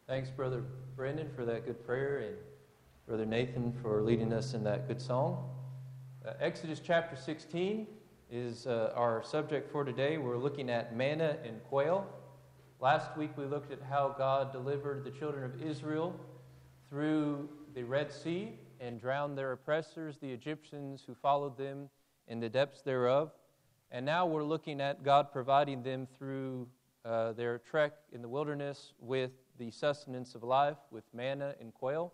Thanks, Brother Brendan, for that good prayer, and Brother Nathan for leading us in that good song. Exodus chapter 16 is our subject for today. We're looking at manna and quail. Last week we looked at how God delivered the children of Israel through the Red Sea and drowned their oppressors, the Egyptians who followed them in the depths thereof. And now we're looking at God providing them through their trek in the wilderness with the sustenance of life, with manna and quail.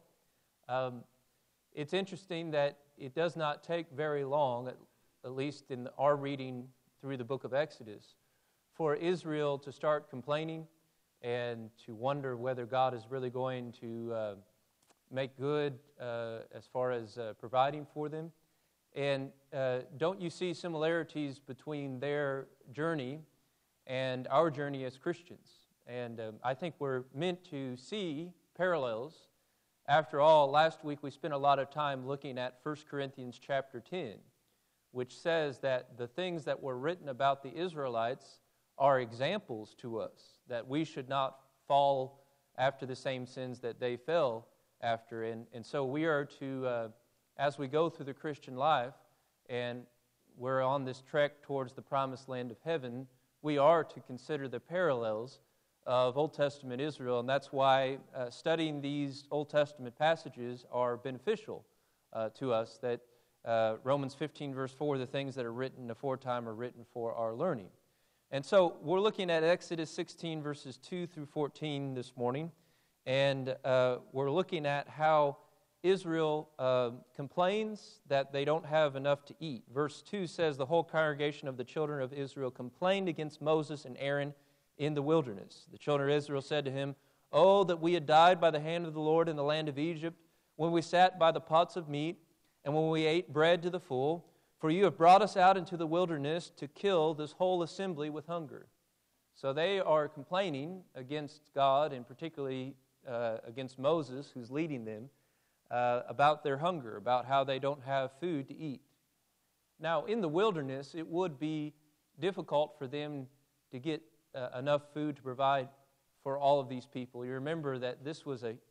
It's interesting that it does not take very long, at least in our reading through the book of Exodus, for Israel to start complaining and to wonder whether God is really going to make good as far as providing for them. And don't you see similarities between their journey and our journey as Christians? And I think we're meant to see parallels. After all, last week we spent a lot of time looking at 1 Corinthians chapter 10, which says that the things that were written about the Israelites are examples to us, that we should not fall after the same sins that they fell after. And so we are to, as we go through the Christian life, and we're on this trek towards the promised land of heaven, we are to consider the parallels of Old Testament Israel, and that's why studying these Old Testament passages are beneficial to us, that Romans 15 verse 4, the things that are written aforetime are written for our learning. And so we're looking at Exodus 16 verses 2 through 14 this morning, and we're looking at how Israel complains that they don't have enough to eat. Verse 2 says, "The whole congregation of the children of Israel complained against Moses and Aaron in the wilderness. The children of Israel said to him, 'Oh, that we had died by the hand of the Lord in the land of Egypt, when we sat by the pots of meat, and when we ate bread to the full. For you have brought us out into the wilderness to kill this whole assembly with hunger.'" So they are complaining against God, and particularly against Moses, who's leading them, about their hunger, about how they don't have food to eat. Now, in the wilderness, it would be difficult for them to get enough food to provide for all of these people. You remember that this was a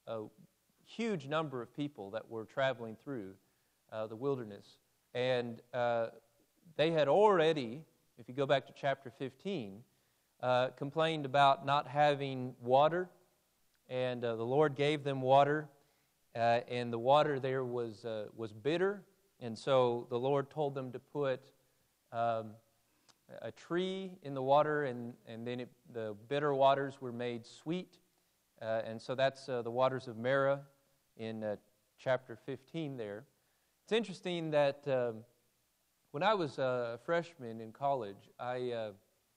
huge number of people that were traveling through the wilderness. And they had already, if you go back to chapter 15, complained about not having water. And the Lord gave them water, and the water there was bitter. And so the Lord told them to put a tree in the water, and then the bitter waters were made sweet. And so that's the waters of Marah in chapter 15 there. It's interesting that when I was a freshman in college, I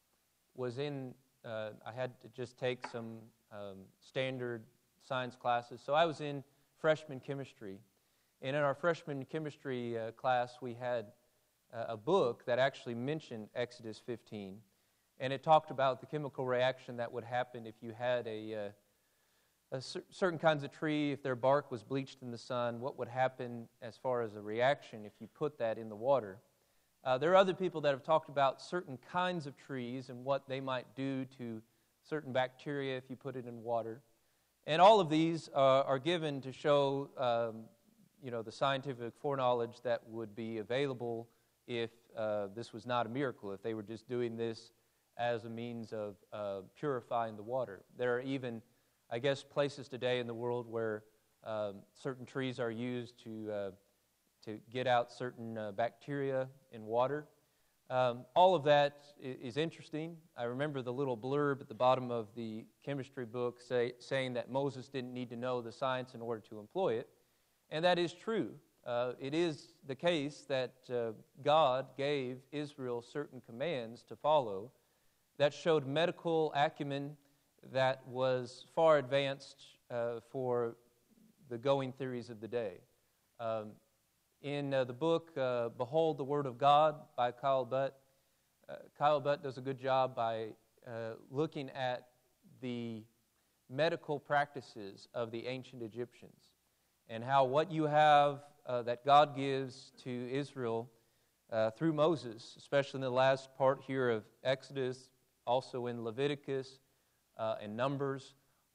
had to just take some standard science classes. So I was in freshman chemistry. And in our freshman chemistry class, we had a book that actually mentioned Exodus 15, and it talked about the chemical reaction that would happen if you had certain kinds of tree, if their bark was bleached in the sun, what would happen as far as a reaction if you put that in the water. There are other people that have talked about certain kinds of trees and what they might do to certain bacteria if you put it in water. And all of these are given to show the scientific foreknowledge that would be available if this was not a miracle, if they were just doing this as a means of purifying the water. There are even, I guess, places today in the world where certain trees are used to get out certain bacteria in water. All of that is interesting. I remember the little blurb at the bottom of the chemistry book saying that Moses didn't need to know the science in order to employ it, and that is true. It is the case that God gave Israel certain commands to follow that showed medical acumen that was far advanced for the going theories of the day. In the book, Behold the Word of God by Kyle Butt, Kyle Butt does a good job by looking at the medical practices of the ancient Egyptians and how what you have that God gives to Israel through Moses, especially in the last part here of Exodus, also in Leviticus and Numbers,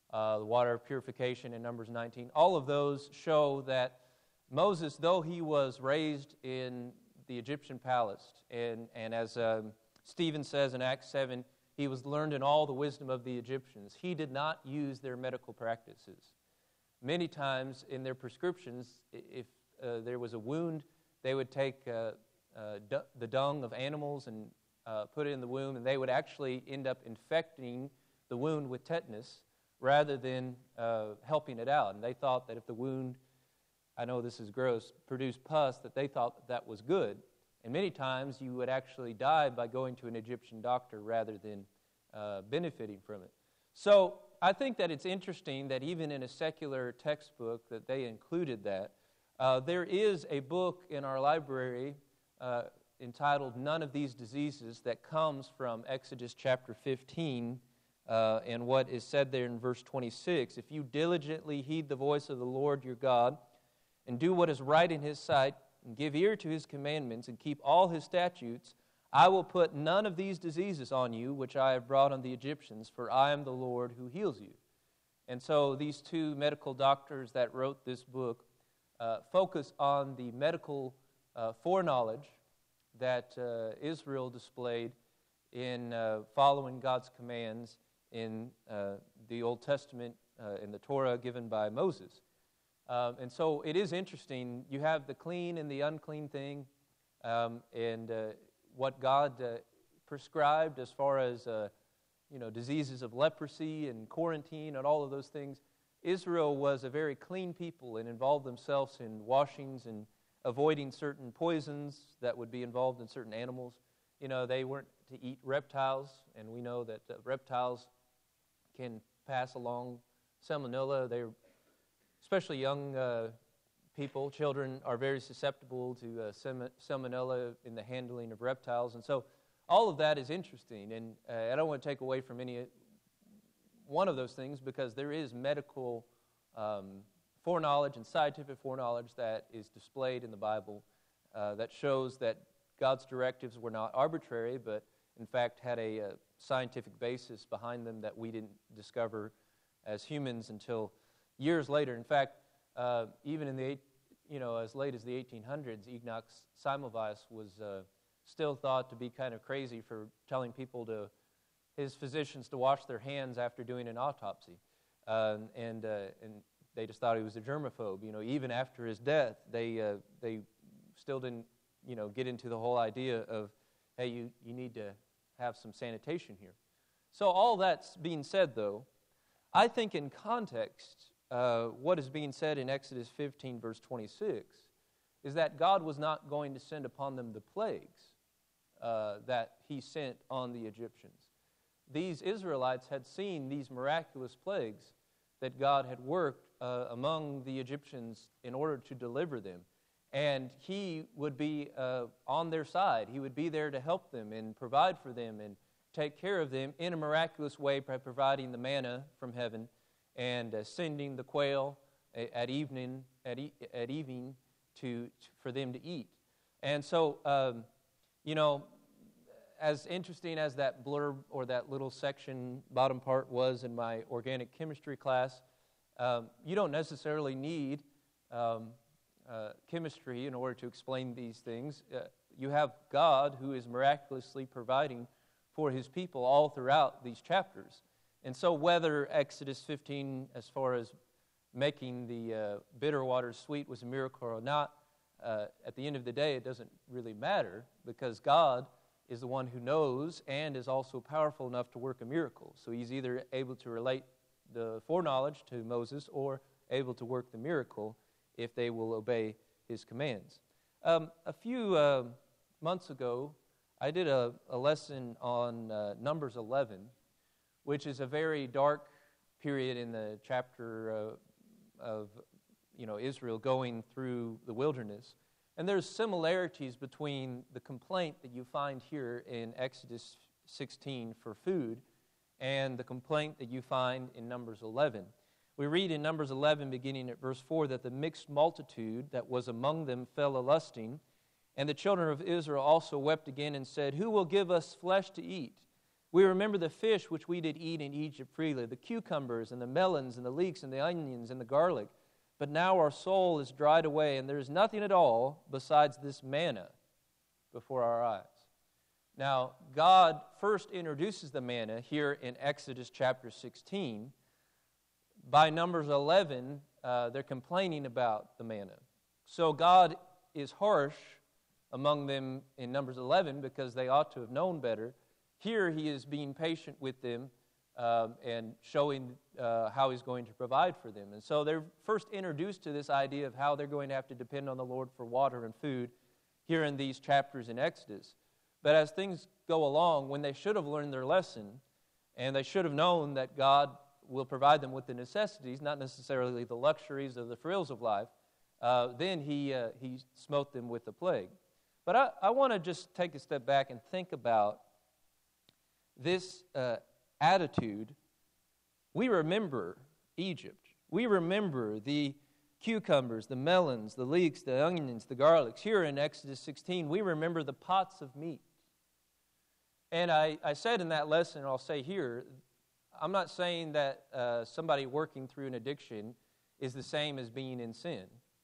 the water of purification in Numbers 19. All of those show that Moses, though he was raised in the Egyptian palace, and as Stephen says in Acts 7, he was learned in all the wisdom of the Egyptians. He did not use their medical practices. Many times in their prescriptions, if there was a wound, they would take the dung of animals and put it in the wound, and they would actually end up infecting the wound with tetanus rather than helping it out. And they thought that if the wound, I know this is gross, produced pus, that they thought that was good. And many times you would actually die by going to an Egyptian doctor rather than benefiting from it. So I think that it's interesting that even in a secular textbook that they included that. There is a book in our library entitled None of These Diseases that comes from Exodus chapter 15 and what is said there in verse 26. If you diligently heed the voice of the Lord your God and do what is right in His sight and give ear to His commandments and keep all His statutes, I will put none of these diseases on you which I have brought on the Egyptians, for I am the Lord who heals you. And so these two medical doctors that wrote this book focus on the medical foreknowledge that Israel displayed in following God's commands in the Old Testament, in the Torah given by Moses. And so it is interesting. You have the clean and the unclean thing, and what God prescribed as far as diseases of leprosy and quarantine and all of those things. Israel was a very clean people and involved themselves in washings and avoiding certain poisons that would be involved in certain animals. They weren't to eat reptiles, and we know that reptiles can pass along salmonella. Especially young people, children, are very susceptible to salmonella in the handling of reptiles. And so all of that is interesting, and I don't want to take away from any one of those things, because there is medical foreknowledge and scientific foreknowledge that is displayed in the Bible that shows that God's directives were not arbitrary, but in fact had a scientific basis behind them that we didn't discover as humans until years later. In fact, even in the as late as the 1800s, Enoch Semmelweis was still thought to be kind of crazy for telling his physicians to wash their hands after doing an autopsy, and they just thought he was a germaphobe. Even after his death, they still didn't get into the whole idea of, hey, you need to have some sanitation here. So all that's being said, though, I think in context, what is being said in Exodus 15, verse 26, is that God was not going to send upon them the plagues that He sent on the Egyptians. These Israelites had seen these miraculous plagues that God had worked among the Egyptians in order to deliver them. And He would be on their side. He would be there to help them and provide for them and take care of them in a miraculous way by providing the manna from heaven and sending the quail at evening for them to eat. And so, as interesting as that blurb or that little section bottom part was in my organic chemistry class, you don't necessarily need chemistry in order to explain these things. You have God who is miraculously providing for His people all throughout these chapters. And so whether Exodus 15, as far as making the bitter waters sweet, was a miracle or not, at the end of the day, it doesn't really matter, because God is the one who knows and is also powerful enough to work a miracle. So He's either able to relate the foreknowledge to Moses or able to work the miracle if they will obey His commands. A few months ago, I did a lesson on Numbers 11, which is a very dark period in the chapter of Israel going through the wilderness. And there's similarities between the complaint that you find here in Exodus 16 for food and the complaint that you find in Numbers 11. We read in Numbers 11, beginning at verse 4, that the mixed multitude that was among them fell a-lusting, and the children of Israel also wept again and said, "Who will give us flesh to eat?" We remember the fish which we did eat in Egypt freely, the cucumbers and the melons and the leeks and the onions and the garlic. But now our soul is dried away, and there is nothing at all besides this manna before our eyes. Now, God first introduces the manna here in Exodus chapter 16. By Numbers 11, they're complaining about the manna. So God is harsh among them in Numbers 11 because they ought to have known better. Here he is being patient with them and showing how he's going to provide for them. And so they're first introduced to this idea of how they're going to have to depend on the Lord for water and food here in these chapters in Exodus. But as things go along, when they should have learned their lesson, and they should have known that God will provide them with the necessities, not necessarily the luxuries or the frills of life, then he smote them with the plague. But I want to just take a step back and think about this attitude. We remember Egypt. We remember the cucumbers, the melons, the leeks, the onions, the garlics. Here in Exodus 16, we remember the pots of meat. And I said in that lesson, and I'll say here, I'm not saying that somebody working through an addiction is the same as being in sin.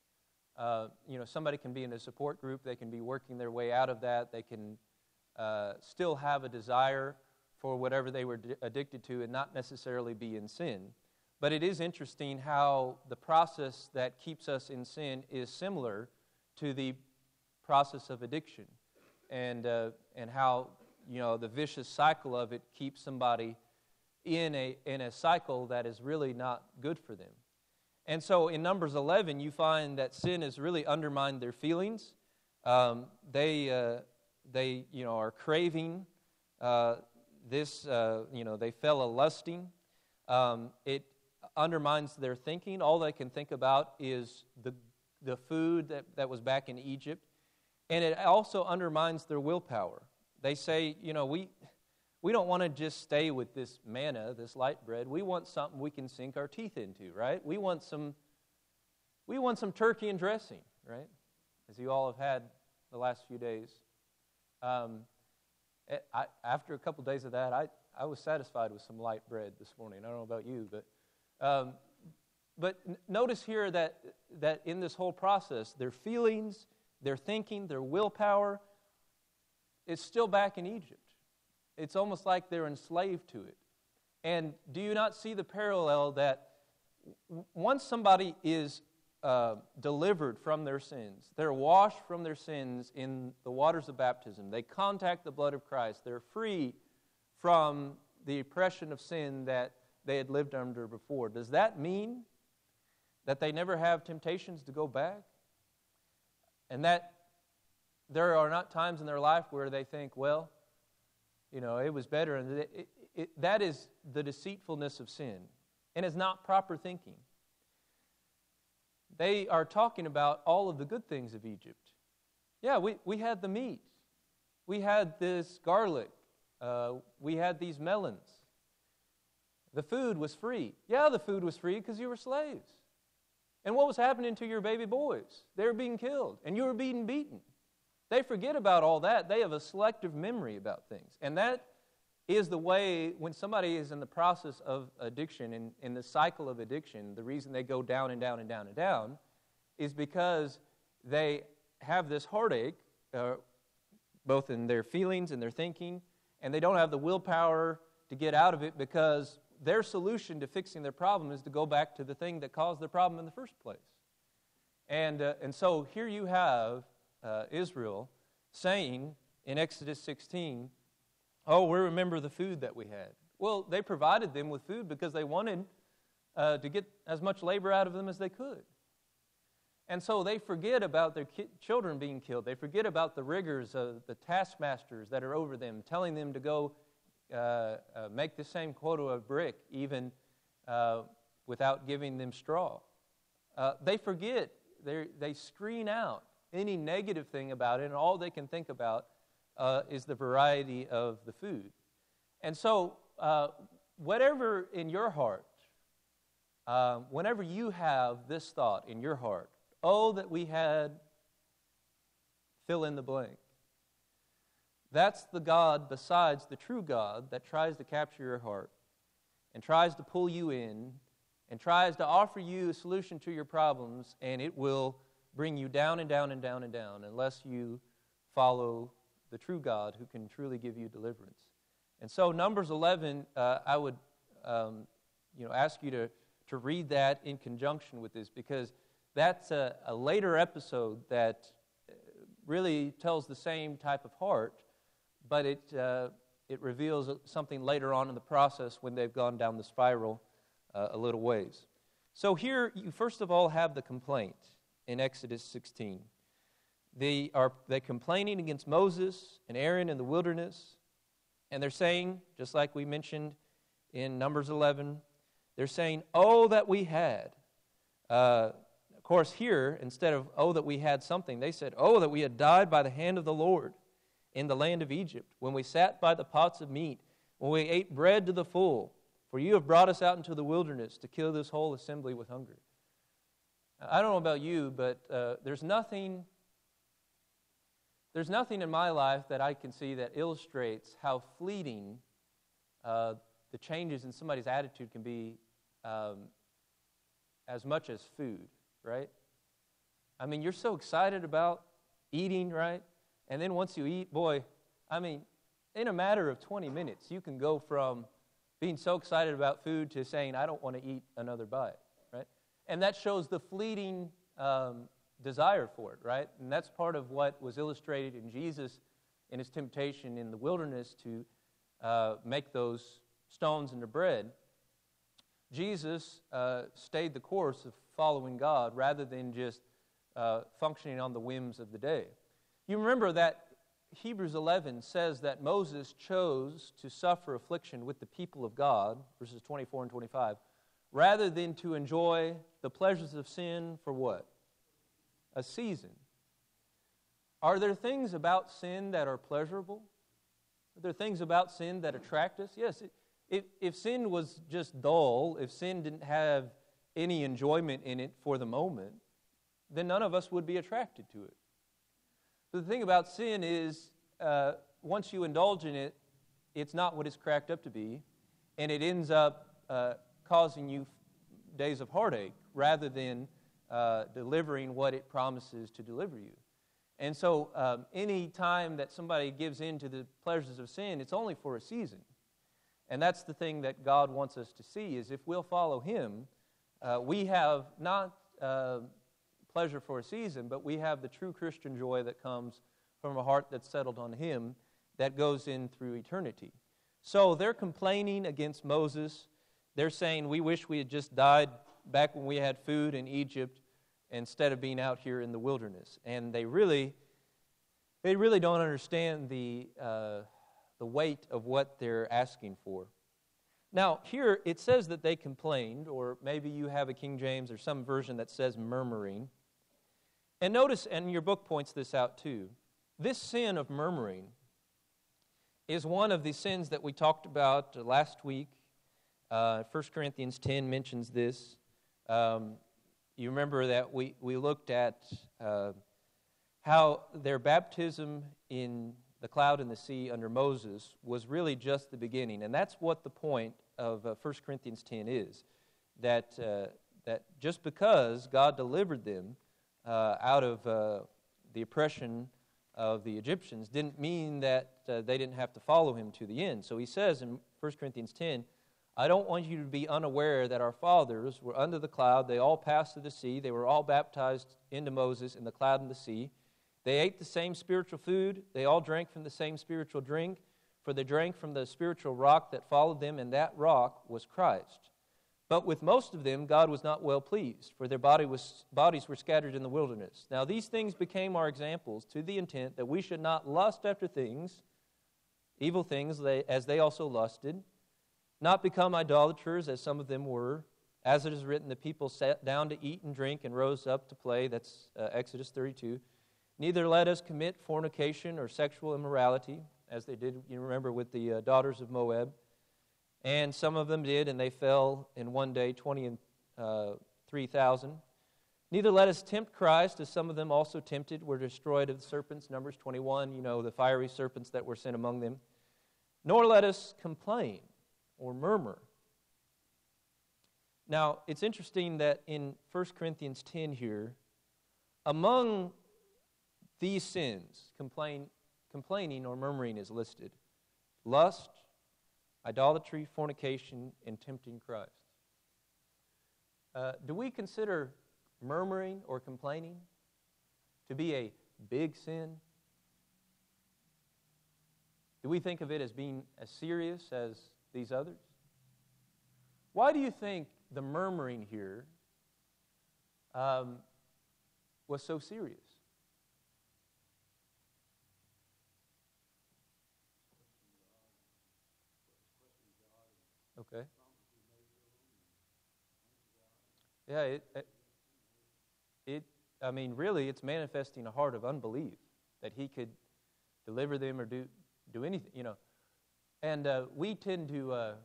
Somebody can be in a support group. They can be working their way out of that. They can still have a desire for whatever they were addicted to and not necessarily be in sin. But it is interesting how the process that keeps us in sin is similar to the process of addiction, and how the vicious cycle of it keeps somebody in a cycle that is really not good for them. And so in Numbers 11, you find that sin has really undermined their feelings. They are craving this. They fell a-lusting. It undermines their thinking. All they can think about is the food that was back in Egypt. And it also undermines their willpower. They say, we don't want to just stay with this manna, this light bread. We want something we can sink our teeth into, right? We want some turkey and dressing, right? As you all have had the last few days. After a couple days of that, I was satisfied with some light bread this morning. I don't know about you, but notice here that in this whole process, their feelings, their thinking, their willpower, is still back in Egypt. It's almost like they're enslaved to it. And do you not see the parallel that once somebody is delivered from their sins, they're washed from their sins in the waters of baptism, they contact the blood of Christ, they're free from the oppression of sin that they had lived under before. Does that mean that they never have temptations to go back? And that there are not times in their life where they think, well, it was better. And that is the deceitfulness of sin. And it's not proper thinking. They are talking about all of the good things of Egypt. Yeah, we had the meat. We had this garlic. We had these melons. The food was free. Yeah, the food was free because you were slaves. And what was happening to your baby boys? They were being killed, and you were being beaten. They forget about all that. They have a selective memory about things. And that is the way, when somebody is in the process of addiction, in the cycle of addiction, the reason they go down and down and down and down is because they have this heartache, both in their feelings and their thinking, and they don't have the willpower to get out of it because their solution to fixing their problem is to go back to the thing that caused their problem in the first place. And so here you have Israel saying in Exodus 16, we remember the food that we had. Well, they provided them with food because they wanted to get as much labor out of them as they could. And so they forget about their children being killed. They forget about the rigors of the taskmasters that are over them, telling them to go make the same quota of brick even without giving them straw. They forget. They screen out any negative thing about it, and all they can think about is the variety of the food. And so whatever in your heart, whenever you have this thought in your heart, oh, that we had fill in the blank. That's the God besides the true God that tries to capture your heart and tries to pull you in and tries to offer you a solution to your problems, and it will bring you down and down and down and down unless you follow the true God who can truly give you deliverance. And so Numbers 11, I would ask you to read that in conjunction with this, because that's a later episode that really tells the same type of heart, but it reveals something later on in the process when they've gone down the spiral a little ways. So here you first of all have the complaint in Exodus 16. They're complaining against Moses and Aaron in the wilderness, and they're saying, just like we mentioned in Numbers 11, they're saying, "Oh, that we had." Of course, here, instead of, "Oh, that we had something," they said, "Oh, that we had died by the hand of the Lord in the land of Egypt, when we sat by the pots of meat, when we ate bread to the full. For you have brought us out into the wilderness to kill this whole assembly with hunger." I don't know about you, but there's nothing in my life that I can see that illustrates how fleeting the changes in somebody's attitude can be as much as food, right? I mean, you're so excited about eating, right? And then once you eat, boy, I mean, in a matter of 20 minutes, you can go from being so excited about food to saying, "I don't want to eat another bite," right? And that shows the fleeting desire for it, right? And that's part of what was illustrated in Jesus in his temptation in the wilderness to make those stones into bread. Jesus stayed the course of following God rather than just functioning on the whims of the day. You remember that Hebrews 11 says that Moses chose to suffer affliction with the people of God, verses 24 and 25, rather than to enjoy the pleasures of sin for what? A season. Are there things about sin that are pleasurable? Are there things about sin that attract us? Yes. If sin was just dull, if sin didn't have any enjoyment in it for the moment, then none of us would be attracted to it. But the thing about sin is, once you indulge in it, it's not what it's cracked up to be, and it ends up causing you days of heartache rather than delivering what it promises to deliver you. And so any time that somebody gives in to the pleasures of sin, it's only for a season. And that's the thing that God wants us to see, is if we'll follow Him, we have not pleasure for a season, but we have the true Christian joy that comes from a heart that's settled on Him that goes in through eternity. So they're complaining against Moses. They're saying, "We wish we had just died back when we had food in Egypt instead of being out here in the wilderness." And they really don't understand the weight of what they're asking for. Now, here it says that they complained, or maybe you have a King James or some version that says murmuring. And notice, and your book points this out too, this sin of murmuring is one of the sins that we talked about last week. 1 Corinthians 10 mentions this. You remember that we looked at how their baptism in the cloud and the sea under Moses was really just the beginning. And that's what the point of 1 Corinthians 10 is, that just because God delivered them out of the oppression of the Egyptians didn't mean that they didn't have to follow Him to the end. So he says in 1 Corinthians 10, "I don't want you to be unaware that our fathers were under the cloud. They all passed through the sea. They were all baptized into Moses in the cloud and the sea. They ate the same spiritual food. They all drank from the same spiritual drink, for they drank from the spiritual rock that followed them, and that rock was Christ. But with most of them God was not well pleased, for their bodies were scattered in the wilderness. Now these things became our examples, to the intent that we should not lust after things, evil things, as they also lusted, not become idolaters, as some of them were. As it is written, the people sat down to eat and drink and rose up to play." That's Exodus 32. "Neither let us commit fornication or sexual immorality," as they did, you remember, with the daughters of Moab. And some of them did, and they fell in one day, 23,000. Neither let us tempt Christ, as some of them also tempted, were destroyed of the serpents, Numbers 21, the fiery serpents that were sent among them. Nor let us complain or murmur. Now, it's interesting that in 1 Corinthians 10 here, among these sins, complaining or murmuring is listed. Lust, idolatry, fornication, and tempting Christ. Do we consider murmuring or complaining to be a big sin? Do we think of it as being as serious as these others? Why do you think the murmuring here was so serious? Okay. Yeah, really, it's manifesting a heart of unbelief that He could deliver them or do anything, And we tend to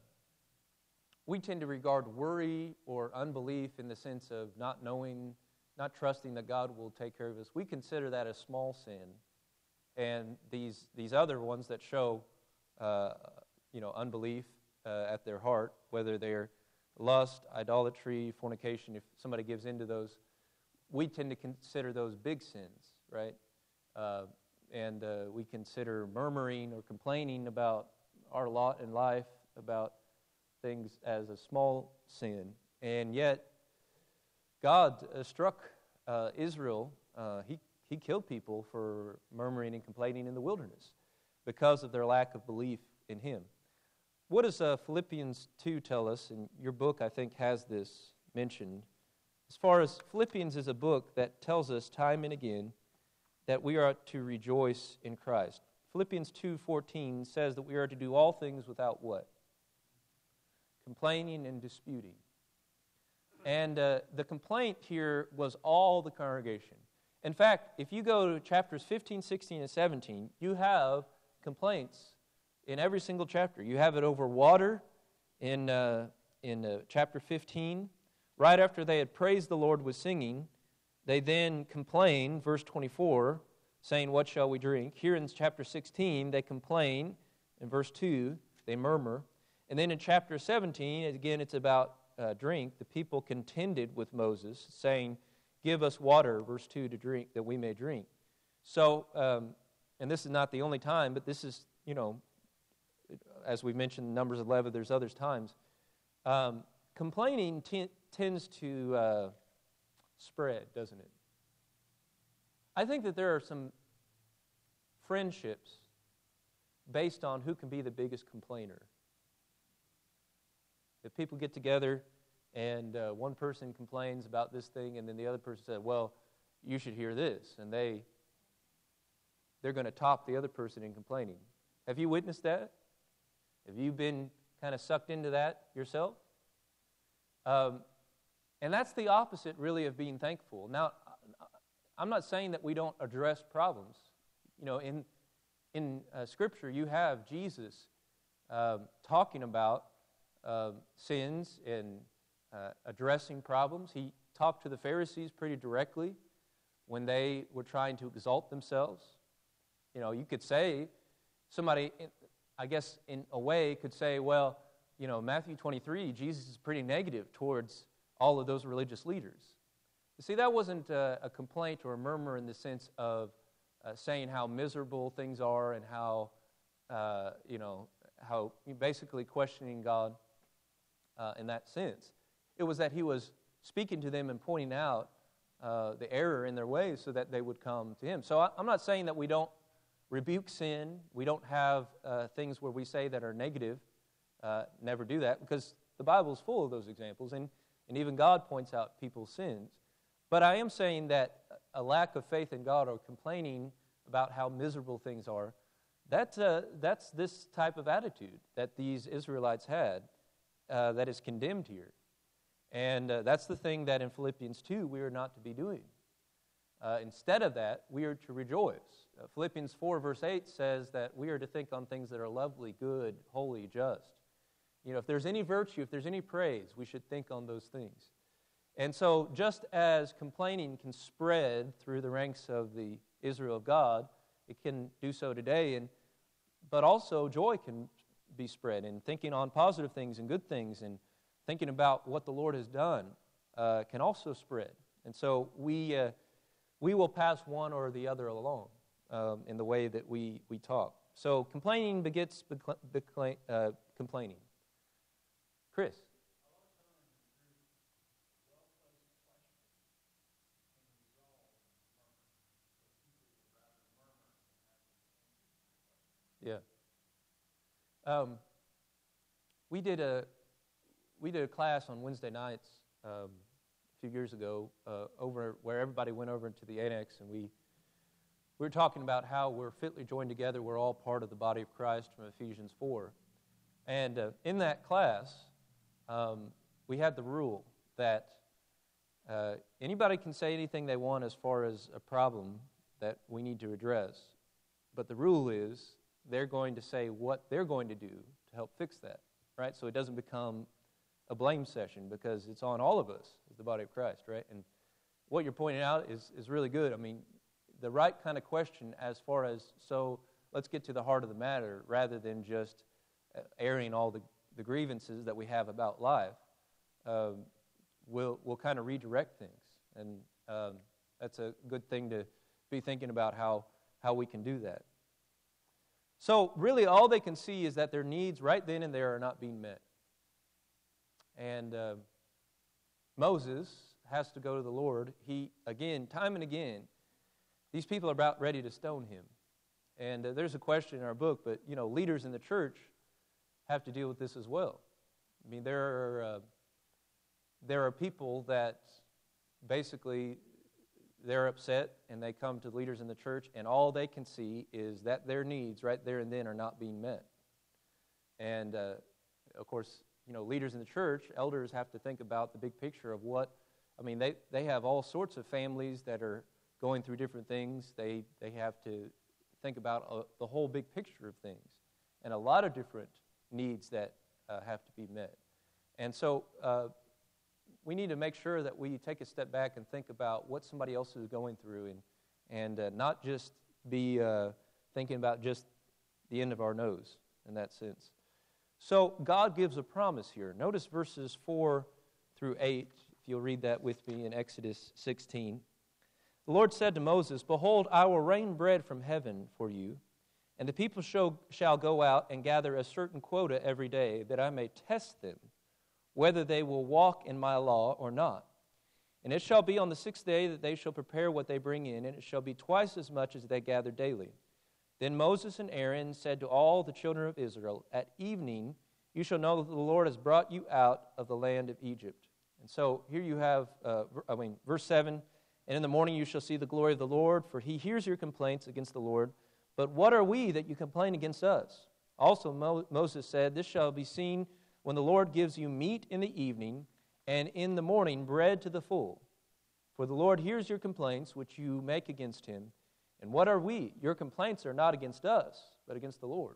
regard worry or unbelief in the sense of not knowing, not trusting that God will take care of us. We consider that a small sin, and these other ones that show, unbelief at their heart, whether they're lust, idolatry, fornication, if somebody gives into those, we tend to consider those big sins, right? And we consider murmuring or complaining about our lot in life, about things as a small sin. And yet, God struck Israel. He killed people for murmuring and complaining in the wilderness because of their lack of belief in Him. What does Philippians 2 tell us? And your book, I think, has this mentioned. As far as Philippians is a book that tells us time and again that we are to rejoice in Christ. Philippians 2:14 says that we are to do all things without what? Complaining and disputing. And the complaint here was all the congregation. In fact, if you go to chapters 15, 16, and 17, you have complaints in every single chapter. You have it over water in chapter 15. Right after they had praised the Lord with singing, they then complain, verse 24, saying, "What shall we drink?" Here in chapter 16, they complain. In verse 2, they murmur. And then in chapter 17, again, it's about drink. The people contended with Moses, saying, "Give us water," verse 2, "to drink, that we may drink." So, and this is not the only time, but this is, as we mentioned in Numbers 11, there's other times. Complaining tends to spread, doesn't it? I think that there are some friendships based on who can be the biggest complainer. If people get together and one person complains about this thing and then the other person says, "Well, you should hear this," and they're going to top the other person in complaining. Have you witnessed that? Have you been kind of sucked into that yourself? And that's the opposite, really, of being thankful. Now, I'm not saying that we don't address problems. In Scripture, you have Jesus talking about sins and addressing problems. He talked to the Pharisees pretty directly when they were trying to exalt themselves. You could say, somebody, I guess in a way, could say, well, Matthew 23, Jesus is pretty negative towards all of those religious leaders. You see, that wasn't a complaint or a murmur in the sense of saying how miserable things are and how basically questioning God in that sense. It was that he was speaking to them and pointing out the error in their ways so that they would come to him. So I'm not saying that we don't rebuke sin. We don't have things where we say that are negative. Never do that, because the Bible is full of those examples, and even God points out people's sins. But I am saying that a lack of faith in God or complaining about how miserable things are, that's this type of attitude that these Israelites had that is condemned here. And that's the thing that in Philippians 2 we are not to be doing. Instead of that, we are to rejoice. Philippians 4 verse 8 says that we are to think on things that are lovely, good, holy, just. If there's any virtue, if there's any praise, we should think on those things. And so just as complaining can spread through the ranks of the Israel of God, it can do so today, but also joy can be spread, and thinking on positive things and good things and thinking about what the Lord has done can also spread. And so we will pass one or the other along in the way that we talk. So complaining begets complaining. Chris? Yeah. We did a class on Wednesday nights a few years ago over where everybody went over into the annex, and we were talking about how we're fitly joined together. We're all part of the body of Christ from Ephesians 4. And in that class, we had the rule that anybody can say anything they want as far as a problem that we need to address. But the rule is they're going to say what they're going to do to help fix that, right? So it doesn't become a blame session, because it's on all of us as the body of Christ, right? And what you're pointing out is really good. I mean, the right kind of question as far as, so let's get to the heart of the matter rather than just airing all the grievances that we have about life, will kind of redirect things. And that's a good thing to be thinking about how we can do that. So really all they can see is that their needs right then and there are not being met. And Moses has to go to the Lord. He, again, time and again, these people are about ready to stone him. And there's a question in our book, but, leaders in the church have to deal with this as well. I mean, there are people that basically they're upset and they come to leaders in the church, and all they can see is that their needs right there and then are not being met. And, of course, leaders in the church, elders have to think about the big picture of they have all sorts of families that are going through different things. They have to think about the whole big picture of things and a lot of different needs that have to be met. And so we need to make sure that we take a step back and think about what somebody else is going through and not just be thinking about just the end of our nose in that sense. So God gives a promise here. Notice verses 4 through 8, if you'll read that with me in Exodus 16. The Lord said to Moses, "Behold, I will rain bread from heaven for you, and the people shall go out and gather a certain quota every day, that I may test them, whether they will walk in my law or not. And it shall be on the 6th day that they shall prepare what they bring in, and it shall be twice as much as they gather daily." Then Moses and Aaron said to all the children of Israel, "At evening you shall know that the Lord has brought you out of the land of Egypt." And so here you have, verse 7, "And in the morning you shall see the glory of the Lord, for he hears your complaints against the Lord. But what are we that you complain against us?" Also Moses said, "This shall be seen when the Lord gives you meat in the evening, and in the morning bread to the full. For the Lord hears your complaints which you make against him. And what are we? Your complaints are not against us, but against the Lord."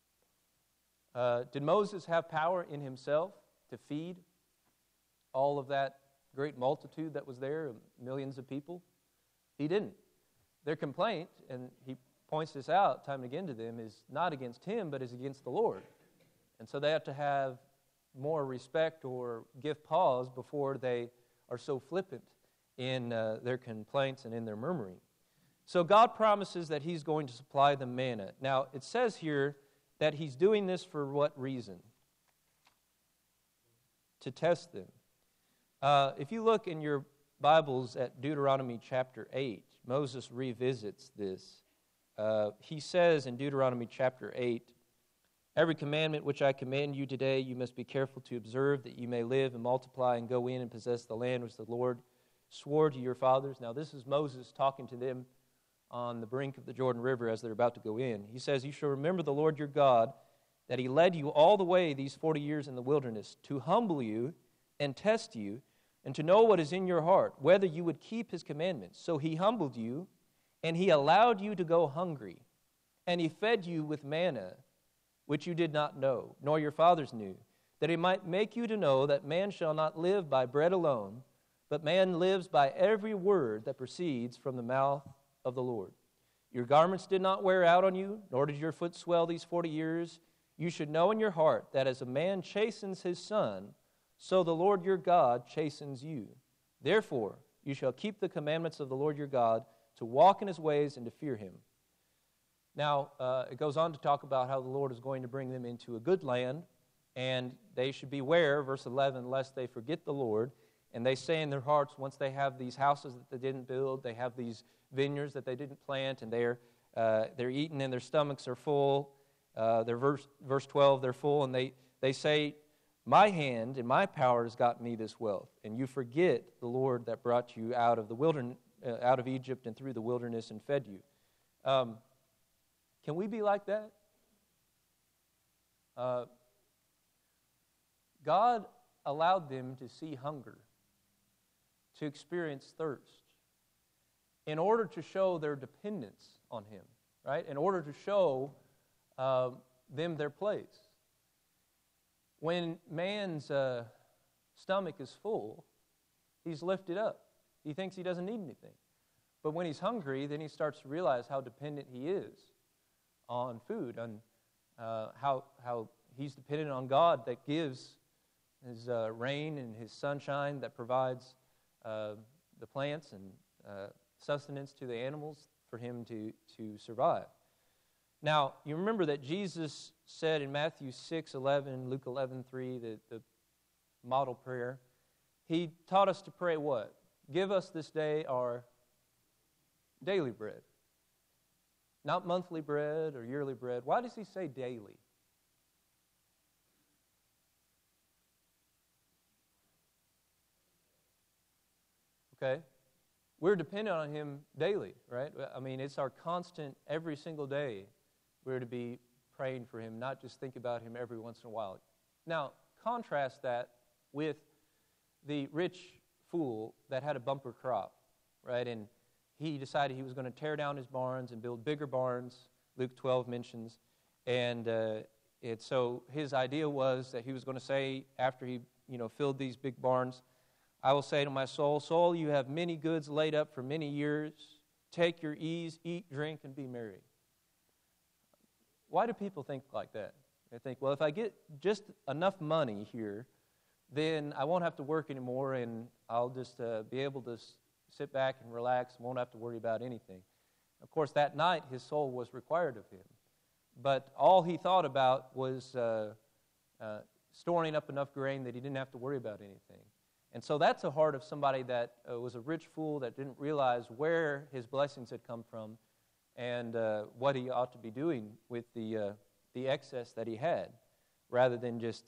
Did Moses have power in himself to feed all of that great multitude that was there, millions of people? He didn't. Their complaint, and he points this out time and again to them, is not against him, but is against the Lord. And so they have to have more respect or give pause before they are so flippant in their complaints and in their murmuring. So God promises that he's going to supply them manna. Now, it says here that he's doing this for what reason? To test them. If you look in your Bibles at Deuteronomy chapter 8, Moses revisits this. He says in Deuteronomy chapter 8, "Every commandment which I command you today you must be careful to observe, that you may live and multiply and go in and possess the land which the Lord swore to your fathers." Now this is Moses talking to them on the brink of the Jordan River as they're about to go in. He says, "You shall remember the Lord your God, that he led you all the way these 40 years in the wilderness, to humble you and test you, and to know what is in your heart, whether you would keep his commandments. So he humbled you, and he allowed you to go hungry, and he fed you with manna, which you did not know, nor your fathers knew, that he might make you to know that man shall not live by bread alone, but man lives by every word that proceeds from the mouth of the Lord. Your garments did not wear out on you, nor did your foot swell these 40 years. You should know in your heart that as a man chastens his son, so the Lord your God chastens you. Therefore, you shall keep the commandments of the Lord your God, to walk in his ways and to fear him. Now, it goes on to talk about how the Lord is going to bring them into a good land, and they should beware, verse 11, lest they forget the Lord. And they say in their hearts, once they have these houses that they didn't build, they have these vineyards that they didn't plant, and they're eating and their stomachs are full. Verse 12, they're full, and they say, my hand and my power has gotten me this wealth. And you forget the Lord that brought you out of the wilderness, out of Egypt and through the wilderness and fed you. Can we be like that? God allowed them to see hunger, to experience thirst, in order to show their dependence on him, right? In order to show them their place. When man's stomach is full, he's lifted up. He thinks he doesn't need anything. But when he's hungry, then he starts to realize how dependent he is on food, on how he's dependent on God that gives his rain and his sunshine, that provides the plants and sustenance to the animals for him to survive. Now, you remember that Jesus said in Matthew 6:11, Luke 11:3, the model prayer, he taught us to pray what? Give us this day our daily bread. Not monthly bread or yearly bread. Why does he say daily? Okay? We're dependent on him daily, right? I mean, it's our constant, every single day, we're to be praying for him, not just think about him every once in a while. Now, contrast that with the rich fool that had a bumper crop, right? And he decided he was going to tear down his barns and build bigger barns, Luke 12 mentions. And so his idea was that he was going to say, after he filled these big barns, I will say to my soul, soul, you have many goods laid up for many years. Take your ease, eat, drink, and be merry. Why do people think like that? They think, well, if I get just enough money here, then I won't have to work anymore, and I'll just be able to sit back and relax and won't have to worry about anything. Of course, that night, his soul was required of him. But all he thought about was storing up enough grain that he didn't have to worry about anything. And so that's the heart of somebody that was a rich fool that didn't realize where his blessings had come from and what he ought to be doing with the excess that he had, rather than just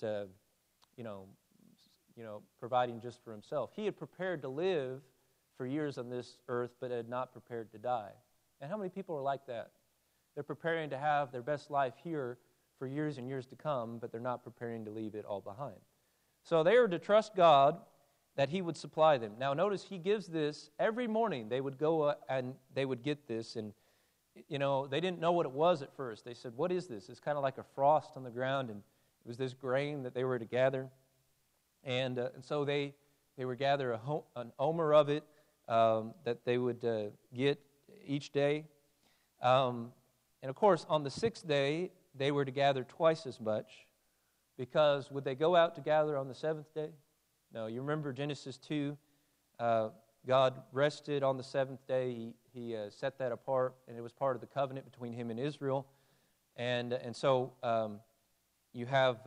providing just for himself. He had prepared to live for years on this earth, but had not prepared to die. And how many people are like that? They're preparing to have their best life here for years and years to come, but they're not preparing to leave it all behind. So they are to trust God that he would supply them. Now notice he gives this every morning. They would go and they would get this, and they didn't know what it was at first. They said, what is this? It's kind of like a frost on the ground, and it was this grain that they were to gather. And so they would gather an omer of it that they would get each day. And of course, on the sixth day, they were to gather twice as much, because would they go out to gather on the seventh day? No, you remember Genesis 2, God rested on the seventh day. He set that apart, and it was part of the covenant between him and Israel. And so you have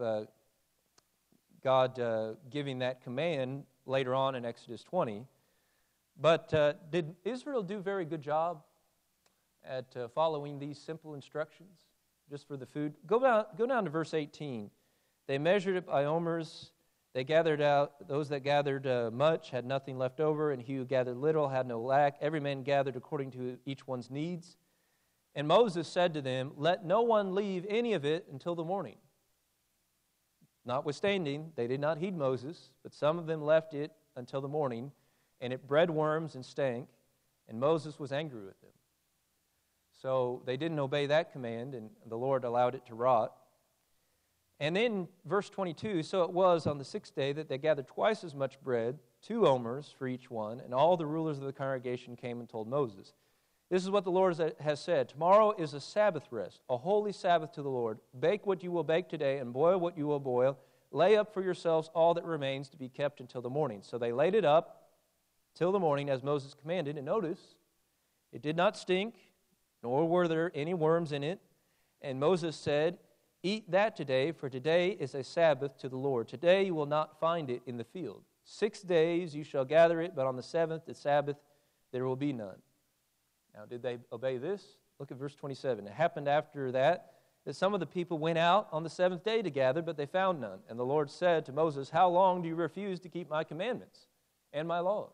God giving that command later on in Exodus 20. But did Israel do a very good job at following these simple instructions just for the food? Go down to verse 18. They measured it by omers. They gathered out, those that gathered much had nothing left over, and he who gathered little had no lack. Every man gathered according to each one's needs. And Moses said to them, let no one leave any of it until the morning. Notwithstanding, they did not heed Moses, but some of them left it until the morning, and it bred worms and stank, and Moses was angry with them. So they didn't obey that command, and the Lord allowed it to rot. And then verse 22, so it was on the sixth day that they gathered twice as much bread 2 omers for each one, and all the rulers of the congregation came and told Moses, "This is what the Lord has said. Tomorrow is a Sabbath rest, a holy Sabbath to the Lord. Bake what you will bake today, and boil what you will boil. Lay up for yourselves all that remains to be kept until the morning." So they laid it up till the morning as Moses commanded. And notice, it did not stink, nor were there any worms in it. And Moses said, "Eat that today, for today is a Sabbath to the Lord. Today you will not find it in the field. 6 days you shall gather it, but on the seventh, the Sabbath, there will be none." Now, did they obey this? Look at verse 27. It happened after that some of the people went out on the seventh day to gather, but they found none. And the Lord said to Moses, "How long do you refuse to keep my commandments and my laws?"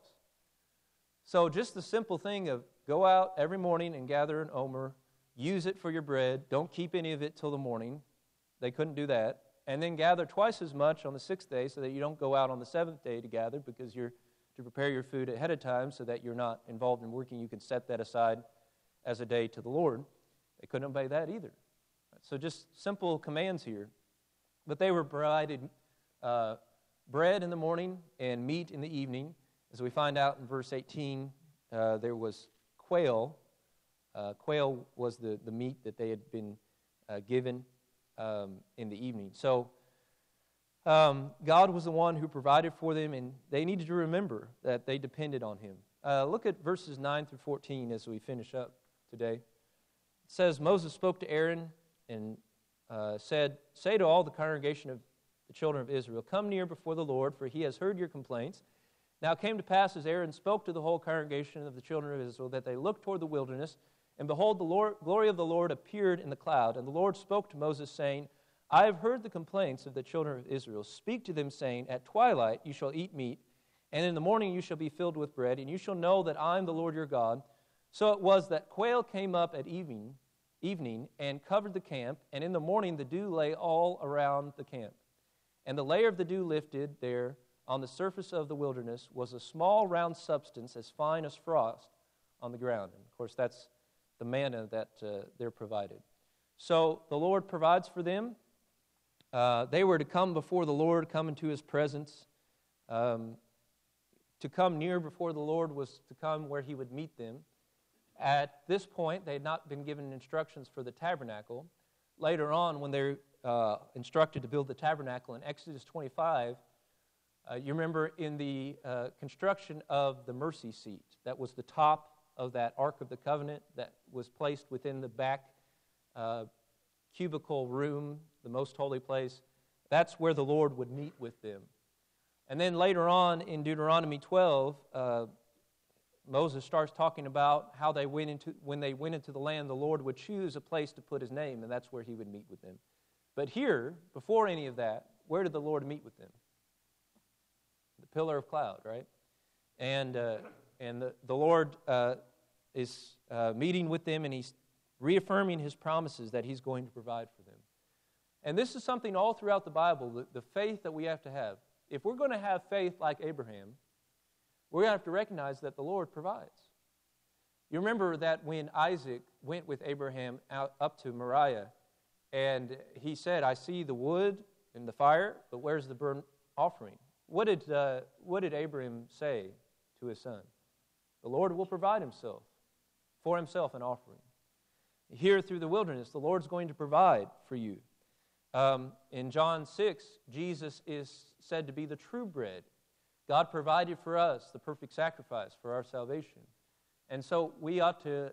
So just the simple thing of go out every morning and gather an omer, use it for your bread, don't keep any of it till the morning. They couldn't do that. And then gather twice as much on the 6th day so that you don't go out on the 7th day to gather, because you're to prepare your food ahead of time so that you're not involved in working. You can set that aside as a day to the Lord. They couldn't obey that either. So just simple commands here. But they were provided bread in the morning and meat in the evening. As we find out in verse 18, there was quail. Quail was the meat that they had been given in the evening. So God was the one who provided for them, and they needed to remember that they depended on Him. Look at verses 9 through 14 as we finish up today. It says, Moses spoke to Aaron and said, "Say to all the congregation of the children of Israel, 'Come near before the Lord, for He has heard your complaints.' Now it came to pass, as Aaron spoke to the whole congregation of the children of Israel, that they looked toward the wilderness, and behold, the glory of the Lord appeared in the cloud. And the Lord spoke to Moses, saying, 'I have heard the complaints of the children of Israel. Speak to them, saying, At twilight you shall eat meat, and in the morning you shall be filled with bread, and you shall know that I am the Lord your God.' So it was that quail came up at evening and covered the camp, and in the morning the dew lay all around the camp. And the layer of the dew lifted there on the surface of the wilderness was a small round substance as fine as frost on the ground." And of course, that's the manna that they're provided. So the Lord provides for them. They were to come before the Lord, come into His presence. To come near before the Lord was to come where He would meet them. At this point, they had not been given instructions for the tabernacle. Later on, when they're instructed to build the tabernacle in Exodus 25, you remember in the construction of the mercy seat, that was the top of that Ark of the Covenant that was placed within the back cubicle room, the most holy place. That's where the Lord would meet with them. And then later on in Deuteronomy 12, Moses starts talking about how when they went into the land, the Lord would choose a place to put His name, and that's where He would meet with them. But here, before any of that, where did the Lord meet with them? The pillar of cloud, right? And the Lord is meeting with them, and He's reaffirming His promises that He's going to provide for them. And this is something all throughout the Bible, the faith that we have to have. If we're going to have faith like Abraham, we're going to have to recognize that the Lord provides. You remember that when Isaac went with Abraham up to Moriah, and he said, "I see the wood and the fire, but where's the burnt offering?" What did Abraham say to his son? The Lord will provide for Himself an offering. Here through the wilderness, the Lord's going to provide for you. In John 6, Jesus is said to be the true bread. God provided for us the perfect sacrifice for our salvation. And so we ought to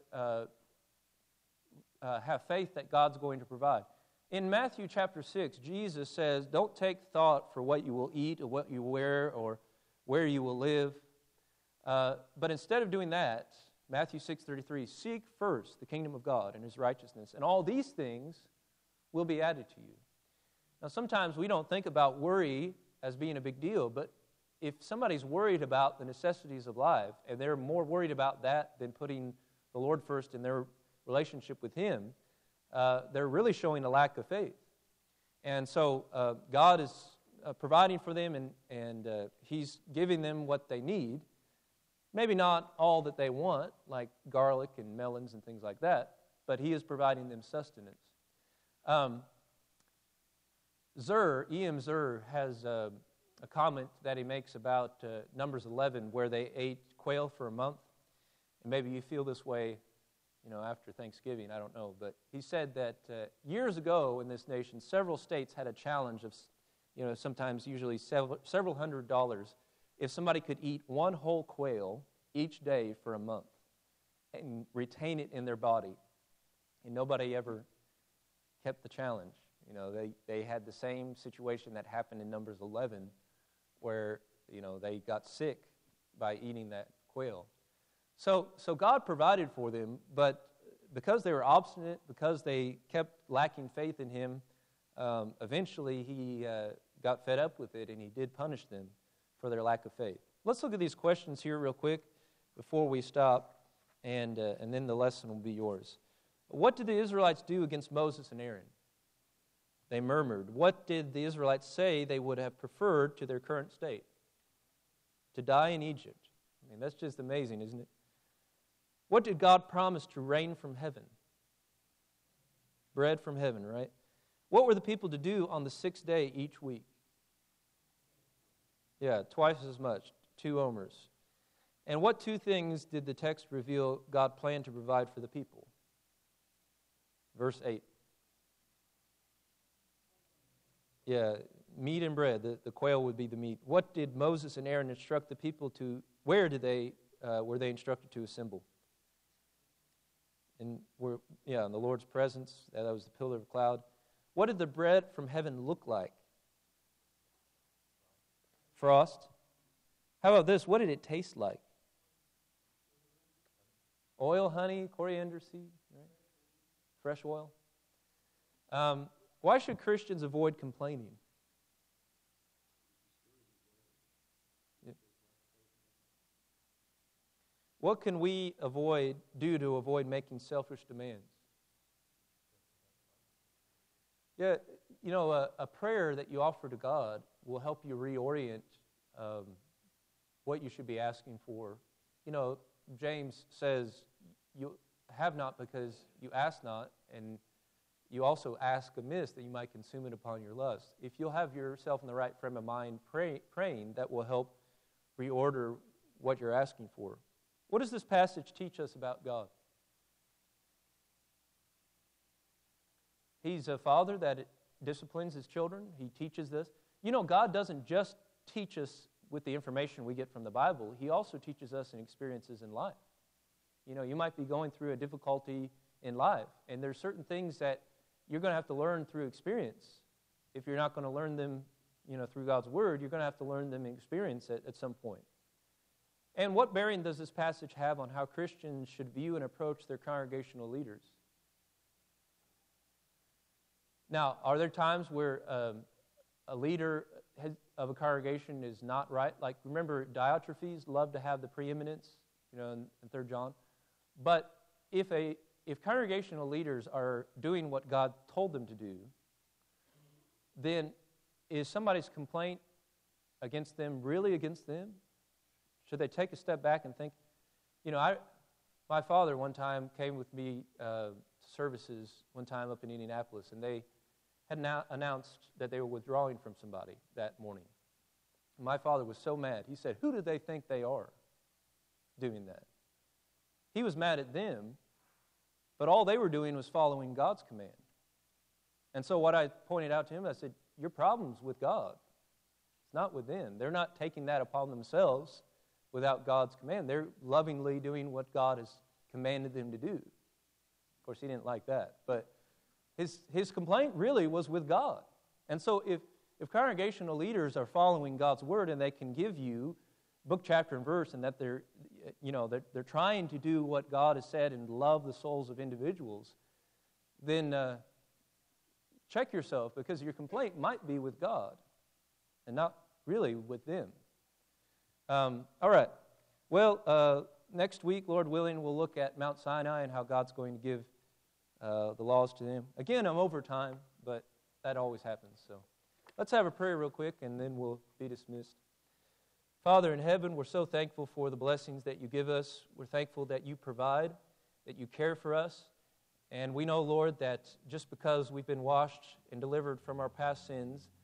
have faith that God's going to provide. In Matthew chapter 6, Jesus says, "Don't take thought for what you will eat or what you wear or where you will live." But instead of doing that, Matthew 6:33, "Seek first the kingdom of God and His righteousness, and all these things will be added to you." Now, sometimes we don't think about worry as being a big deal, but if somebody's worried about the necessities of life, and they're more worried about that than putting the Lord first in their relationship with Him, they're really showing a lack of faith. And so God is providing for them, and He's giving them what they need. Maybe not all that they want, like garlic and melons and things like that, but He is providing them sustenance. E.M. Zur has a comment that he makes about Numbers 11, where they ate quail for a month. And maybe you feel this way, after Thanksgiving, I don't know. But he said that years ago in this nation, several states had a challenge of, sometimes usually several $100s if somebody could eat one whole quail each day for a month and retain it in their body. And nobody ever kept the challenge. They had the same situation that happened in Numbers 11 where, they got sick by eating that quail. So God provided for them, but because they were obstinate, because they kept lacking faith in Him, eventually He got fed up with it, and He did punish them for their lack of faith. Let's look at these questions here real quick before we stop, and then the lesson will be yours. What did the Israelites do against Moses and Aaron? They murmured. What did the Israelites say they would have preferred to their current state? To die in Egypt. That's just amazing, isn't it? What did God promise to rain from heaven? Bread from heaven, right? What were the people to do on the sixth day each week? Yeah, twice as much, 2 omers. And what 2 things did the text reveal God planned to provide for the people? Verse 8. Yeah, meat and bread. The quail would be the meat. What did Moses and Aaron instruct the people to? Where did were they instructed to assemble? In the Lord's presence. That was the pillar of cloud. What did the bread from heaven look like? Frost. How about this? What did it taste like? Oil, honey, coriander seed, right? Fresh oil. Why should Christians avoid complaining? Yeah. What can we do to avoid making selfish demands? Yeah, a prayer that you offer to God will help you reorient what you should be asking for. James says, you have not because you ask not, and you also ask amiss that you might consume it upon your lust. If you'll have yourself in the right frame of mind praying, that will help reorder what you're asking for. What does this passage teach us about God? He's a father that disciplines His children. He teaches this. God doesn't just teach us with the information we get from the Bible. He also teaches us in experiences in life. You might be going through a difficulty in life, and there's certain things that you're going to have to learn through experience. If you're not going to learn them, through God's Word, you're going to have to learn them in experience at some point. And what bearing does this passage have on how Christians should view and approach their congregational leaders? Now, are there times where a leader of a congregation is not right? Like, remember, Diotrephes loved to have the preeminence, in 3 John. But if congregational leaders are doing what God told them to do, then is somebody's complaint against them really against them? Should they take a step back and think, my father one time came with me to services one time up in Indianapolis, and they had announced that they were withdrawing from somebody that morning. And my father was so mad. He said, who do they think they are doing that? He was mad at them, but all they were doing was following God's command. And so what I pointed out to him, I said, your problem's with God. It's not with them. They're not taking that upon themselves without God's command. They're lovingly doing what God has commanded them to do. Of course, he didn't like that. But his complaint really was with God. And so if congregational leaders are following God's word and they can give you book, chapter, and verse, and that they're trying to do what God has said and love the souls of individuals, then check yourself, because your complaint might be with God and not really with them. All right. Well, next week, Lord willing, we'll look at Mount Sinai and how God's going to give the laws to them. Again, I'm over time, but that always happens. So let's have a prayer real quick, and then we'll be dismissed. Father in heaven, we're so thankful for the blessings that you give us. We're thankful that you provide, that you care for us. And we know, Lord, that just because we've been washed and delivered from our past sins,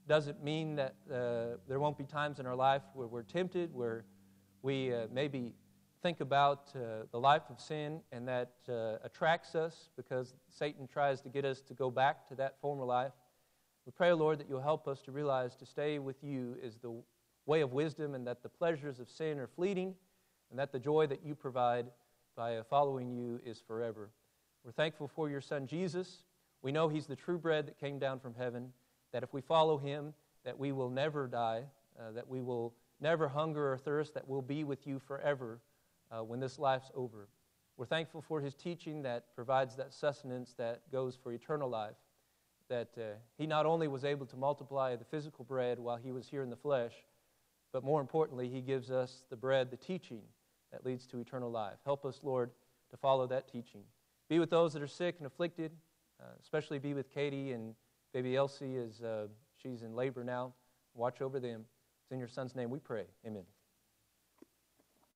doesn't mean that there won't be times in our life where we're tempted, where we maybe think about the life of sin, and that attracts us because Satan tries to get us to go back to that former life. We pray, Lord, that you'll help us to realize to stay with you is the way of wisdom, and that the pleasures of sin are fleeting, and that the joy that you provide by following you is forever. We're thankful for your Son, Jesus. We know he's the true bread that came down from heaven, that if we follow him, that we will never die, that we will never hunger or thirst, that we'll be with you forever when this life's over. We're thankful for his teaching that provides that sustenance that goes for eternal life, that he not only was able to multiply the physical bread while he was here in the flesh, but more importantly, he gives us the bread, the teaching that leads to eternal life. Help us, Lord, to follow that teaching. Be with those that are sick and afflicted, especially be with Katie and baby Elsie as she's in labor now. Watch over them. It's in your Son's name we pray. Amen.